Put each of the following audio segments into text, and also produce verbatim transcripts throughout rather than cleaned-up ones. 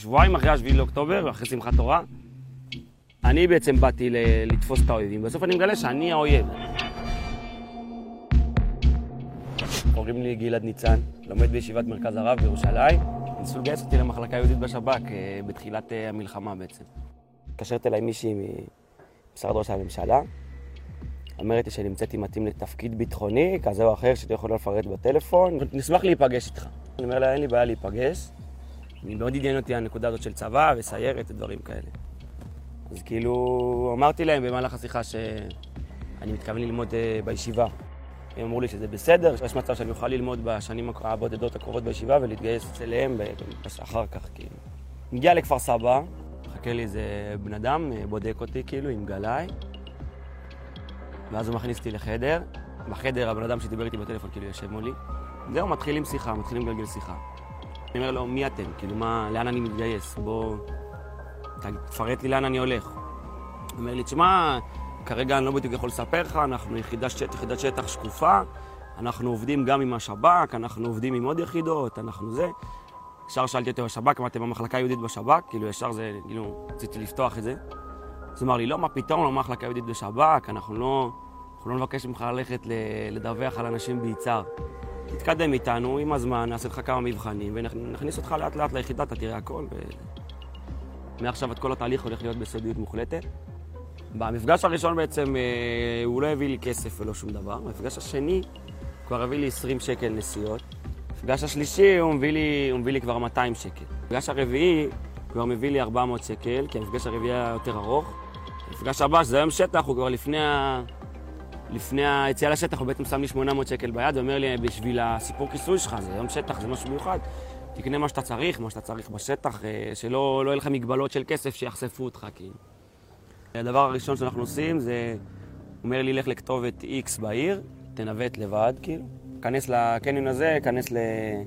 שבועיים אחרי השביעי לאוקטובר, אחרי שמחת תורה, אני בעצם באתי לתפוס את האויבים. בסוף אני מגלה שאני האויב. קוראים לי גלעד ניצן, לומד בישיבת מרכז הרב בירושלים. ניסו לגייס אותי למחלקה יהודית בשב"כ בתחילת המלחמה בעצם. התקשרת אליי מישהי ממשרד ראש הממשלה, אומרת לי שנמצאתי מתאים לתפקיד ביטחוני, כזה או אחר, שאתה יכול לפרט בטלפון. נשמח להיפגש איתך. אני אומר לה, אין לי בעיה להיפגש. אני מאוד עניין אותי הנקודה הזאת של צבא וסיירת ודברים כאלה. אז כאילו אמרתי להם במהלך השיחה שאני מתכוון ללמוד בישיבה. הם אמרו לי שזה בסדר, יש מצב שאני אוכל ללמוד בשנים הבודדות הקרובות בישיבה ולהתגייס אליהם אחר כך. כאילו. מגיע לכפר סבא, מחכה לי איזה בן אדם, בודק אותי כאילו עם גלאי. ואז הוא מכניס אותי לחדר. בחדר הבן אדם שדיבר איתי בטלפון כאילו יושב מולי. זהו, מתחילים שיחה, מתחילים גלגל שיחה. אני אומר לו, מי אתם? כאילו, מה, לאן אני מתגייס? בוא, תפרט לי לאן אני הולך. הוא אומר לי, תשמע, כרגע אני לא בדיוק יכול לספר לך, אנחנו יחידת שטח, יחידת שטח שקופה, אנחנו עובדים גם עם השב"כ, אנחנו עובדים עם עוד יחידות, אנחנו זה. ישר שאלתי אותו בשב"כ, מה אתם במחלקה היהודית בשב"כ? כאילו, ישר זה, כאילו, רציתי לפתוח את זה. אז הוא אמר לי, לא, מה פתאום, לא מחלקה יהודית בשב"כ, אנחנו לא, אנחנו לא נבקש ממך ללכת לדווח על אנשים ביצהר. תתקדם איתנו, עם הזמן, נעשה לך כמה מבחנים, ונכניס אותך לאט לאט ליחידה, אתה תראה הכל. ו... מעכשיו את כל התהליך הולך להיות בסודיות מוחלטת. במפגש הראשון בעצם הוא לא הביא לי כסף ולא שום דבר. במפגש השני כבר הביא לי עשרים שקל נסיעות. במפגש השלישי הוא מביא לי, הוא מביא לי כבר מאתיים שקל. במפגש הרביעי כבר מביא לי ארבע מאות שקל, כי המפגש הרביעי היה יותר ארוך. במפגש הבא, שזה היום שטח, הוא כבר לפני ה... לפני היציאה לשטח, הוא בעצם שם לי שמונה מאות שקל ביד, ואומר לי, בשביל הסיפור כיסוי שלך, זה יום שטח, זה משהו מיוחד. תקנה מה שאתה צריך, מה שאתה צריך בשטח, שלא לא יהיה לך מגבלות של כסף שיחשפו אותך. כאילו. הדבר הראשון שאנחנו עושים זה, הוא אומר לי, לך לכתובת X בעיר, תנווט לבד, כאילו. כנס לקניון הזה, כנס ל...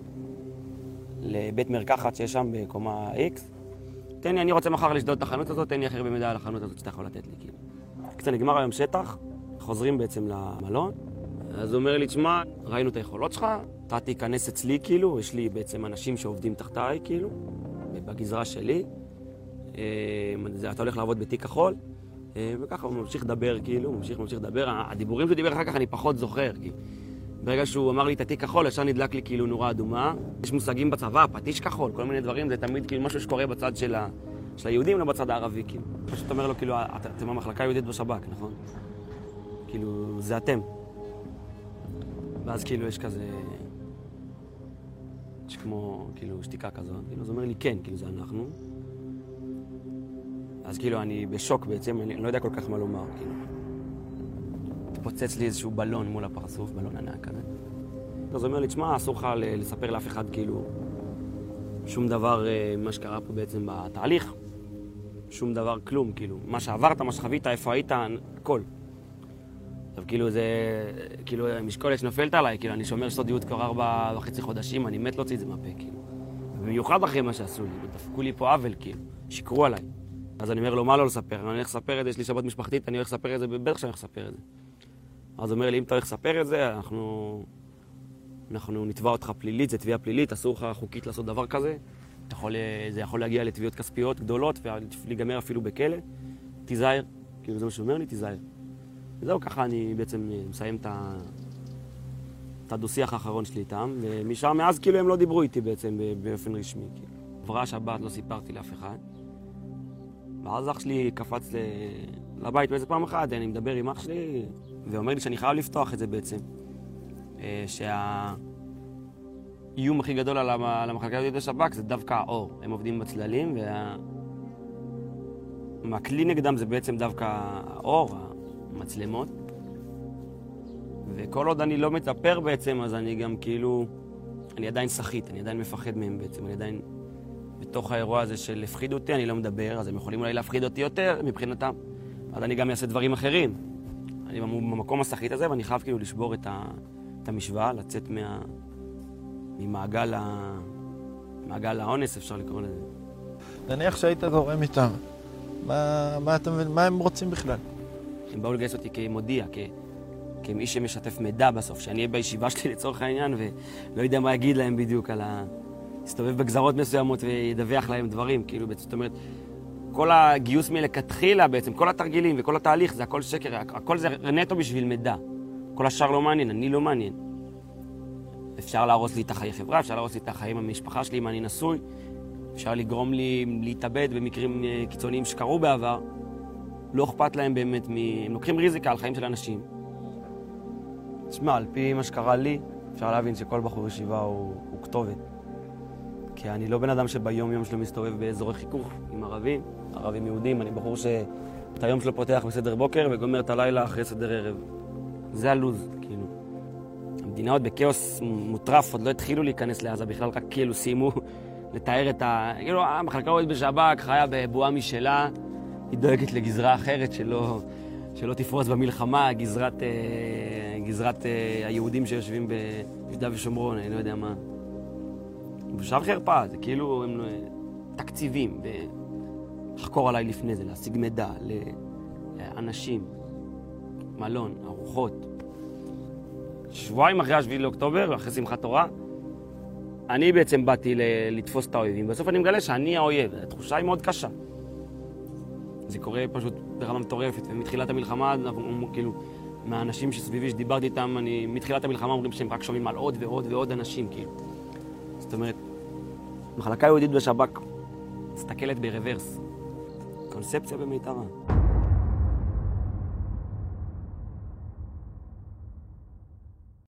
לבית מרקחת שיש שם בקומה X. תן לי, אני רוצה מחר לשדוד את החנות הזאת, תן לי אחר במידע על החנות הזאת שאתה יכול לתת לי, כאילו. קצת נגמר היום שטח. חוזרים בעצם למלון, אז הוא אומר לי, תשמע, ראינו את היכולות שלך, אתה תיכנס אצלי כאילו, יש לי בעצם אנשים שעובדים תחתיי כאילו, בגזרה שלי, אתה הולך לעבוד בתיק כחול, וככה הוא ממשיך לדבר כאילו, הוא ממשיך, ממשיך לדבר, הדיבורים שהוא דיבר אחר כך אני פחות זוכר, כי ברגע שהוא אמר לי את התיק כחול, ישר נדלק לי כאילו נורה אדומה, יש מושגים בצבא, פטיש כחול, כל מיני דברים, זה תמיד כאילו משהו שקורה בצד של, ה... של היהודים, לא בצד הערבי כאילו. פשוט אומר לו כאילו, אתם המחלקה היהודית בשב"כ, נכון? כאילו, זה אתם. ואז כאילו יש כזה... יש כמו, כאילו, שתיקה כזאת. כאילו, אז הוא אומר לי, כן, כאילו, זה אנחנו. אז כאילו, אני בשוק בעצם, אני לא יודע כל כך מה לומר, כאילו. תפוצץ לי איזשהו בלון מול הפרצוף, בלון ענק כזה. אז הוא אומר לי, תשמע, אסור לך לספר לאף אחד, כאילו, שום דבר מה שקרה פה בעצם בתהליך. שום דבר, כלום, כאילו. מה שעברת, מה שחווית, איפה היית, הכל. עכשיו, כאילו זה, כאילו, משקולת שנופלת עליי, כאילו, אני שומר סודיות כבר ארבע וחצי חודשים, אני מת להוציא את זה מהפה, כאילו. במיוחד אחרי מה שעשו לי, דפקו לי פה עוול, כאילו, שיקרו עליי. אז אני אומר לו, מה לא לספר? אני הולך לספר את זה, יש לי שבת משפחתית, אני הולך לספר את זה, בטח שאני הולך לספר את זה. אז הוא אומר לי, אם אתה הולך לספר את זה, אנחנו, אנחנו נתבע אותך פלילית, זה תביעה פלילית, אסור לך חוקית לעשות דבר כזה. יכול, זה יכול להגיע לתביעות כספיות גדולות, ולהיגמר אפילו בכלא. תיזהר, כאילו זה מה שאומר לי, תיזהר. וזהו, ככה אני בעצם מסיים את הדו-שיח האחרון שלי איתם, ומשם מאז כאילו הם לא דיברו איתי בעצם באופן רשמי. עברה השבת, לא סיפרתי לאף אחד. ואז אח שלי קפץ לבית באיזה פעם אחת, אני מדבר עם אח שלי, ואומר לי שאני חייב לפתוח את זה בעצם. שהאיום הכי גדול על המחלקה היהודית בשב"כ זה דווקא האור. הם עובדים בצללים, והכלי נגדם זה בעצם דווקא האור, מצלמות. וכל עוד אני לא מטפר בעצם, אז אני גם כאילו... אני עדיין שחית, אני עדיין מפחד מהם בעצם, אני עדיין... בתוך האירוע הזה של להפחיד אותי, אני לא מדבר, אז הם יכולים אולי להפחיד אותי יותר מבחינתם. אז אני גם אעשה דברים אחרים. אני במקום השחית הזה, ואני חייב כאילו לשבור את, ה... את המשוואה, לצאת מה... ממעגל ה... מעגל האונס, אפשר לקרוא לזה. נניח שהיית גורם איתם. מה, מה, אתם... מה הם רוצים בכלל? הם באו לגייס אותי כמודיע, כ... כמי שמשתף מידע בסוף, שאני אהיה בישיבה שלי לצורך העניין, ולא יודע מה יגיד להם בדיוק על, ה... יסתובב בגזרות מסוימות וידווח להם דברים, כאילו, זאת אומרת, כל הגיוס מלכתחילה בעצם, כל התרגילים וכל התהליך, זה הכל שקר, הכל זה נטו בשביל מידע. כל השאר לא מעניין, אני לא מעניין. אפשר להרוס לי את החיי חברה, אפשר להרוס לי את החיים המשפחה שלי אם אני נשוי, אפשר לגרום לי להתאבד במקרים קיצוניים שקרו בעבר. לא אכפת להם באמת, מ... הם לוקחים ריזיקה על חיים של אנשים. תשמע, על פי מה שקרה לי, אפשר להבין שכל בחור ישיבה הוא, הוא כתובת. כי אני לא בן אדם שביום יום שלו מסתובב באזורי חיכוך עם ערבים, ערבים יהודים. אני בחור שאת היום שלו פותח בסדר בוקר וגומר את הלילה אחרי סדר ערב. זה הלוז, כאילו. המדינה עוד בכאוס מוטרף, עוד לא התחילו להיכנס לעזה, בכלל רק כאילו סיימו לתאר את ה... כאילו, המחלקה עוד בשב"כ חיה בבועה משלה, היא דואגת לגזרה אחרת שלא, שלא תפרוץ במלחמה, גזרת, גזרת היהודים שיושבים ביהודה ושומרון, אני לא יודע מה. בושה וחרפה, זה כאילו הם תקציבים, לחקור עליי לפני זה, להשיג מידע לאנשים, מלון, ארוחות. שבועיים אחרי השביעי לאוקטובר, ואחרי שמחת תורה, אני בעצם באתי לתפוס את האויבים. בסוף אני מגלה שאני האויב, התחושה היא מאוד קשה. זה קורה פשוט ברמה מטורפת, ומתחילת המלחמה, כאילו, מהאנשים שסביבי שדיברתי איתם, אני, מתחילת המלחמה אומרים שהם רק שומעים על עוד ועוד ועוד אנשים, כאילו. זאת אומרת, מחלקה יהודית בשב"כ, מסתכלת ברוורס. קונספציה במיטרה.